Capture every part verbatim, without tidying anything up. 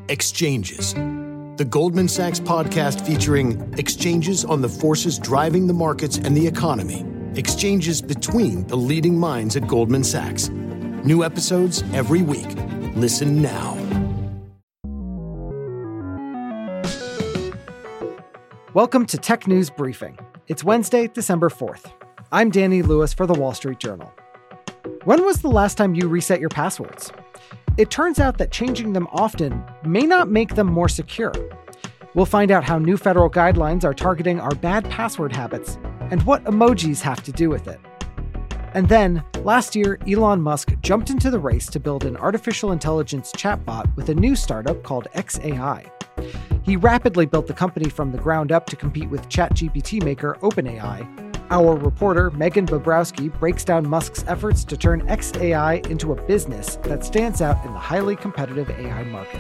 Exchanges, the Goldman Sachs podcast featuring exchanges on the forces driving the markets and the economy, exchanges between the leading minds at Goldman Sachs. New episodes every week. Listen now. Welcome to Tech News Briefing. It's Wednesday, December fourth. I'm Danny Lewis for The Wall Street Journal. When was the last time you reset your passwords? It turns out that changing them often may not make them more secure. We'll find out how new federal guidelines are targeting our bad password habits and what emojis have to do with it. And then, last year, Elon Musk jumped into the race to build an artificial intelligence chatbot with a new startup called X A I. He rapidly built the company from the ground up to compete with ChatGPT maker OpenAI. Our reporter, Megan Bobrowski, breaks down Musk's efforts to turn X A I into a business that stands out in the highly competitive A I market.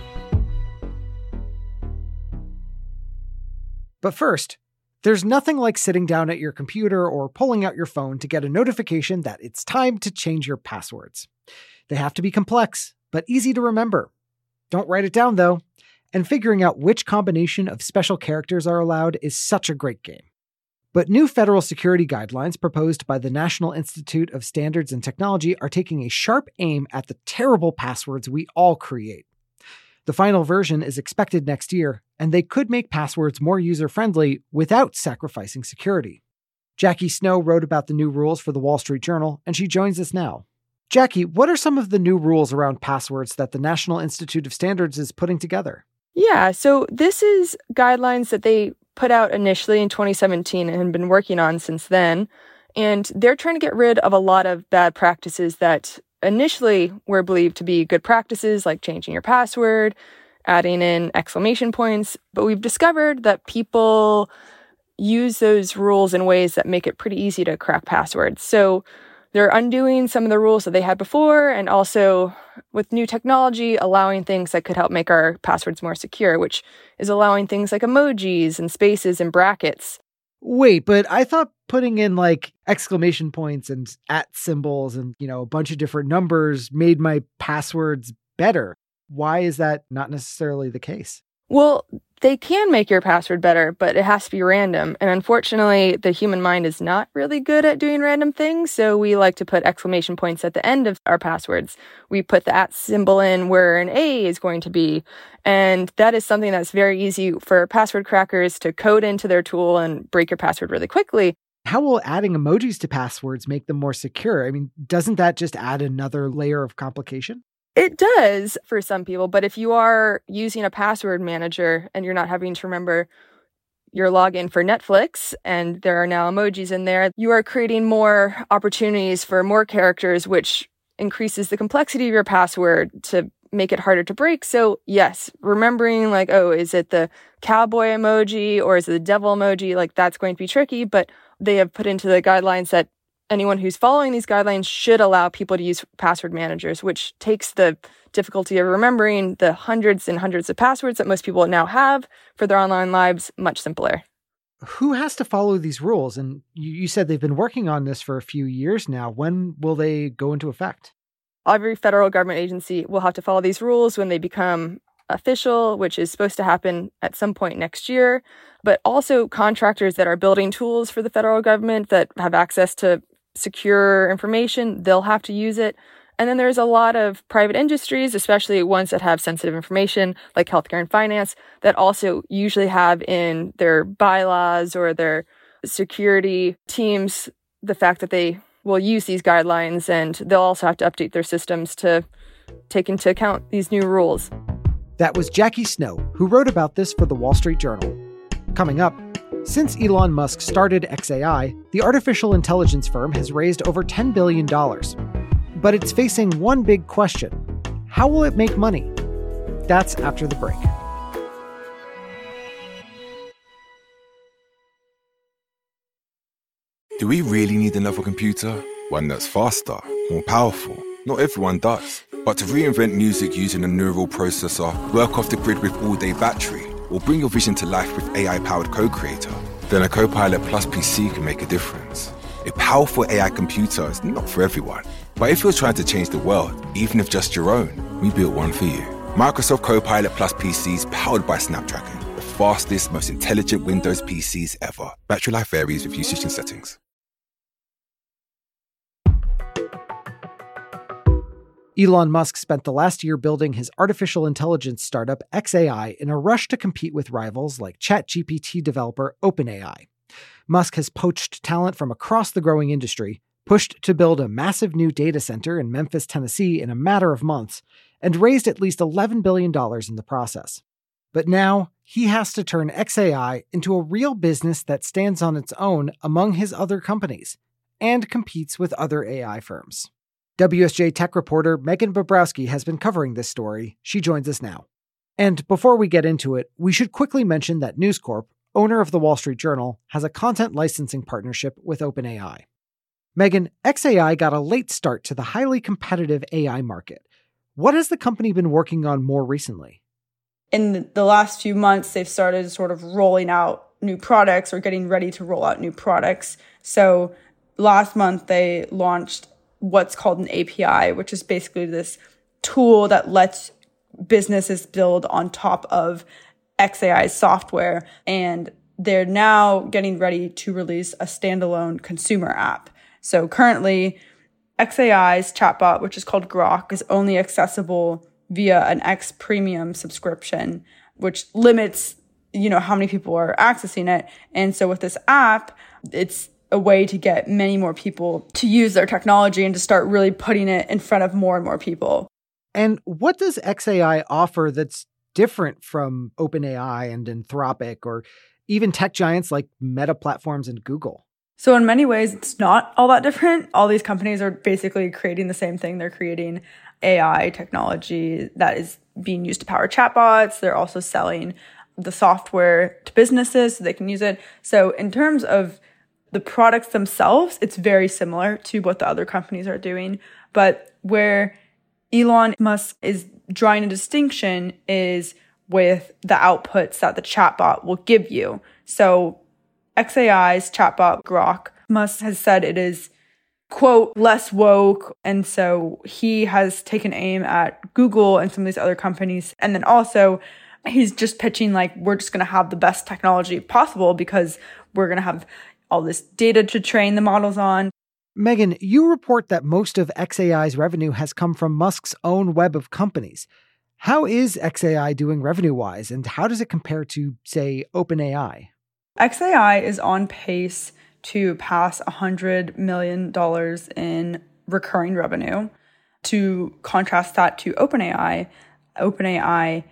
But first, there's nothing like sitting down at your computer or pulling out your phone to get a notification that it's time to change your passwords. They have to be complex, but easy to remember. Don't write it down, though. And figuring out which combination of special characters are allowed is such a great game. But new federal security guidelines proposed by the National Institute of Standards and Technology are taking a sharp aim at the terrible passwords we all create. The final version is expected next year, and they could make passwords more user-friendly without sacrificing security. Jackie Snow wrote about the new rules for the Wall Street Journal, and she joins us now. Jackie, what are some of the new rules around passwords that the National Institute of Standards is putting together? Yeah, so this is guidelines that they put out initially in twenty seventeen and have been working on since then. And they're trying to get rid of a lot of bad practices that initially were believed to be good practices, like changing your password, adding in exclamation points. But we've discovered that people use those rules in ways that make it pretty easy to crack passwords. So they're undoing some of the rules that they had before, and also with new technology, allowing things that could help make our passwords more secure, which is allowing things like emojis and spaces and brackets. Wait, but I thought putting in like exclamation points and at symbols and, you know, a bunch of different numbers made my passwords better. Why is that not necessarily the case? Well, they can make your password better, but it has to be random. And unfortunately, the human mind is not really good at doing random things. So we like to put exclamation points at the end of our passwords. We put the at symbol in where an A is going to be. And that is something that's very easy for password crackers to code into their tool and break your password really quickly. How will adding emojis to passwords make them more secure? I mean, doesn't that just add another layer of complication? It does for some people, but if you are using a password manager and you're not having to remember your login for Netflix and there are now emojis in there, you are creating more opportunities for more characters, which increases the complexity of your password to make it harder to break. So yes, remembering like, oh, is it the cowboy emoji or is it the devil emoji? Like that's going to be tricky, but they have put into the guidelines that anyone who's following these guidelines should allow people to use password managers, which takes the difficulty of remembering the hundreds and hundreds of passwords that most people now have for their online lives much simpler. Who has to follow these rules? And you, you said they've been working on this for a few years now. When will they go into effect? Every federal government agency will have to follow these rules when they become official, which is supposed to happen at some point next year. But also contractors that are building tools for the federal government that have access to secure information, they'll have to use it. And then there's a lot of private industries, especially ones that have sensitive information like healthcare and finance, that also usually have in their bylaws or their security teams the fact that they will use these guidelines, and they'll also have to update their systems to take into account these new rules. That was Jackie Snow, who wrote about this for the Wall Street Journal. Coming up, since Elon Musk started X A I, the artificial intelligence firm has raised over ten billion dollars. But it's facing one big question. How will it make money? That's after the break. Do we really need another computer? One that's faster, more powerful? Not everyone does. But to reinvent music using a neural processor, work off the grid with all-day battery, or bring your vision to life with A I-powered Code-Creator, then a Copilot Plus P C can make a difference. A powerful A I computer is not for everyone. But if you're trying to change the world, even if just your own, we built one for you. Microsoft Copilot Plus P Cs powered by Snapdragon. The fastest, most intelligent Windows P Cs ever. Battery life varies with usage and settings. Elon Musk spent the last year building his artificial intelligence startup X A I in a rush to compete with rivals like ChatGPT developer OpenAI. Musk has poached talent from across the growing industry, pushed to build a massive new data center in Memphis, Tennessee in a matter of months, and raised at least eleven billion dollars in the process. But now, he has to turn X A I into a real business that stands on its own among his other companies, and competes with other A I firms. W S J tech reporter Megan Bobrowski has been covering this story. She joins us now. And before we get into it, we should quickly mention that News Corp, owner of the Wall Street Journal, has a content licensing partnership with OpenAI. Megan, X A I got a late start to the highly competitive A I market. What has the company been working on more recently? In the last few months, they've started sort of rolling out new products or getting ready to roll out new products. So last month, they launched what's called an A P I, which is basically this tool that lets businesses build on top of X A I's software. And they're now getting ready to release a standalone consumer app. So currently, X A I's chatbot, which is called Grok, is only accessible via an X Premium subscription, which limits, you know, how many people are accessing it. And so with this app, it's a way to get many more people to use their technology and to start really putting it in front of more and more people. And what does X A I offer that's different from OpenAI and Anthropic or even tech giants like Meta Platforms and Google? So in many ways, it's not all that different. All these companies are basically creating the same thing. They're creating A I technology that is being used to power chatbots. They're also selling the software to businesses so they can use it. So in terms of the products themselves, it's very similar to what the other companies are doing. But where Elon Musk is drawing a distinction is with the outputs that the chatbot will give you. So X A I's chatbot Grok, Musk has said it is, quote, less woke. And so he has taken aim at Google and some of these other companies. And then also he's just pitching like, we're just going to have the best technology possible because we're going to have all this data to train the models on. Megan, you report that most of X A I's revenue has come from Musk's own web of companies. How is X A I doing revenue-wise, and how does it compare to, say, OpenAI? X A I is on pace to pass one hundred million dollars in recurring revenue. To contrast that to OpenAI, OpenAI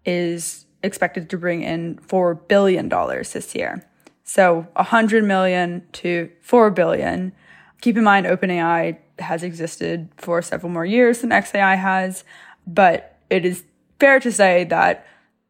is expected to bring in four billion dollars this year. So one hundred million dollars to four billion dollars. Keep in mind, OpenAI has existed for several more years than X A I has, but it is fair to say that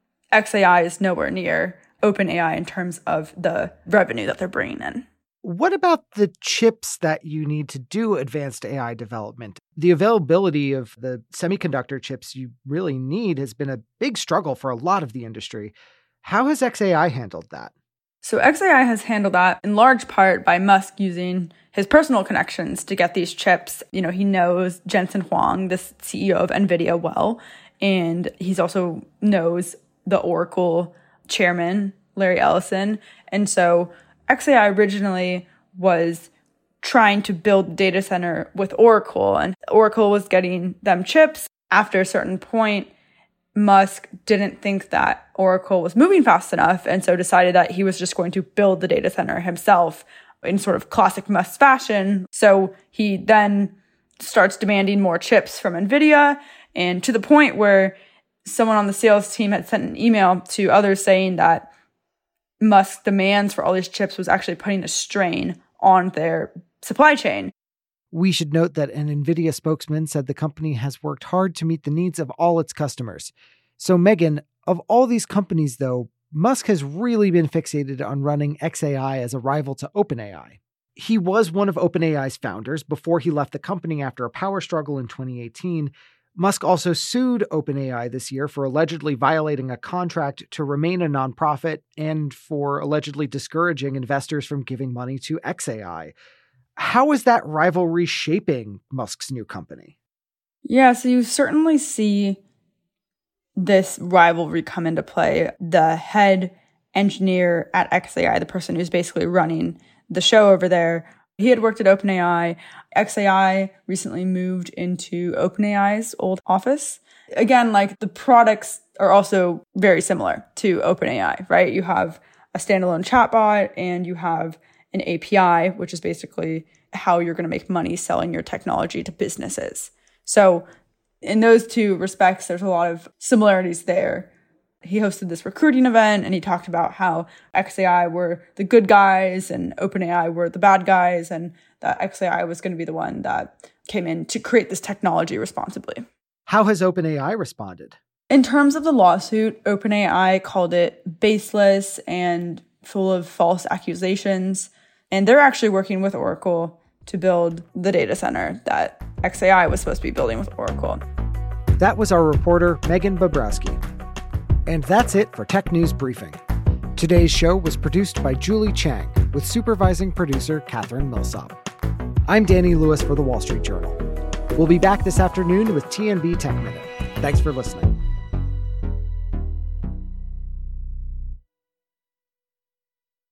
X A I is nowhere near OpenAI in terms of the revenue that they're bringing in. What about the chips that you need to do advanced A I development? The availability of the semiconductor chips you really need has been a big struggle for a lot of the industry. How has X A I handled that? So X A I has handled that in large part by Musk using his personal connections to get these chips. You know, he knows Jensen Huang, the C E O of NVIDIA, well, and he's also knows the Oracle chairman, Larry Ellison. And so X A I originally was trying to build a data center with Oracle, and Oracle was getting them chips. After a certain point, Musk didn't think that Oracle was moving fast enough, and so decided that he was just going to build the data center himself in sort of classic Musk fashion. So he then starts demanding more chips from NVIDIA, and to the point where someone on the sales team had sent an email to others saying that Musk's demands for all these chips was actually putting a strain on their supply chain. We should note that an NVIDIA spokesman said the company has worked hard to meet the needs of all its customers. So, Megan, of all these companies, though, Musk has really been fixated on running X A I as a rival to OpenAI. He was one of OpenAI's founders before he left the company after a power struggle in twenty eighteen. Musk also sued OpenAI this year for allegedly violating a contract to remain a nonprofit and for allegedly discouraging investors from giving money to X A I. How is that rivalry shaping Musk's new company? Yeah, so you certainly see this rivalry come into play. The head engineer at X A I, the person who's basically running the show over there, he had worked at OpenAI. X A I recently moved into OpenAI's old office. Again, like the products are also very similar to OpenAI, right? You have a standalone chatbot and you have an A P I, which is basically how you're going to make money selling your technology to businesses. So in those two respects, there's a lot of similarities there. He hosted this recruiting event and he talked about how X A I were the good guys and OpenAI were the bad guys, and that X A I was going to be the one that came in to create this technology responsibly. How has OpenAI responded? In terms of the lawsuit, OpenAI called it baseless and full of false accusations. And they're actually working with Oracle to build the data center that X A I was supposed to be building with Oracle. That was our reporter, Megan Bobrowski. And that's it for Tech News Briefing. Today's show was produced by Julie Chang with supervising producer Catherine Millsop. I'm Danny Lewis for The Wall Street Journal. We'll be back this afternoon with T N B Tech Minute. Thanks for listening.